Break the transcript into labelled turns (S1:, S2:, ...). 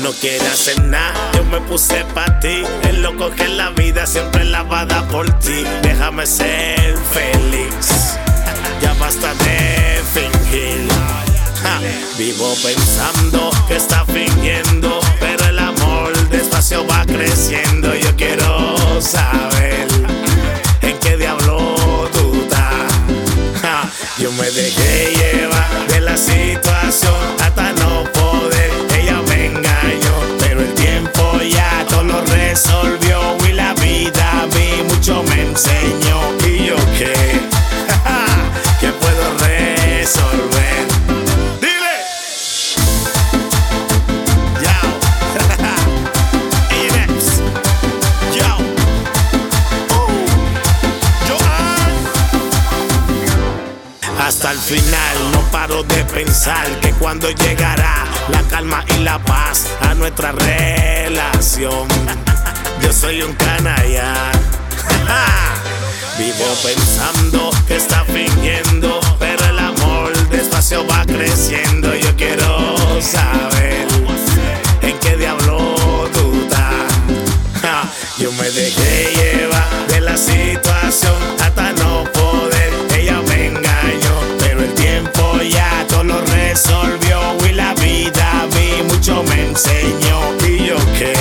S1: no quiere hacer nada, yo me puse pa' ti. El loco que en la vida siempre la va a dar por ti. Déjame ser feliz, ya basta de fingir. Vivo pensando que está fingiendo, pero el amor despacio va creciendo. Yo quiero saber en qué diablo tú estás. Yo me dejé llevar de la situación hasta no poder. Ella me engañó, pero el tiempo ya todo lo resolvió. Y la vida a mí mucho me enseñó. Y yo qué, que puedo resolver. Dile, yo, Inex, yo, hasta el final no paro de pensar que cuando llegará la calma y la paz a nuestra relación. Yo soy un canalla. Vivo pensando que está fingiendo, pero el amor despacio va creciendo. Yo quiero saber en qué diablo tú estás. Yo me dejé llevar de la situación hasta no poder. Ella me engañó, pero el tiempo ya todo lo resolvió. Y la vida a mí mucho me enseñó. Y yo qué,